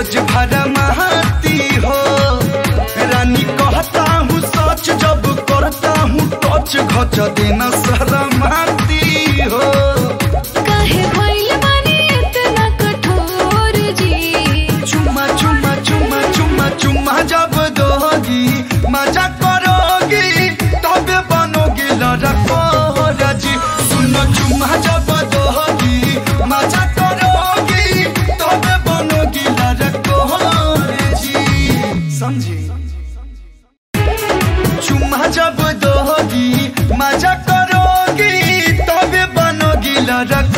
रोज भरमाती हो। रानी कहता हूँ सच जब करता हूँ टच घच देना शर्माती हो। काहे भइल बानी इतना कठोर जी। चुम्मा चुम्मा चुम्मा चुम्मा चुम्मा जब दोगी मजा करोगी तबे बनोगी लड़कोर जी। सुनो चुम्मा जब दोगी मजा करोगी तबे बनोगी लड़कोर जी। समझी? चुम्मा जब दोगी मजा करोगी तबे बनोगी लड़कोर।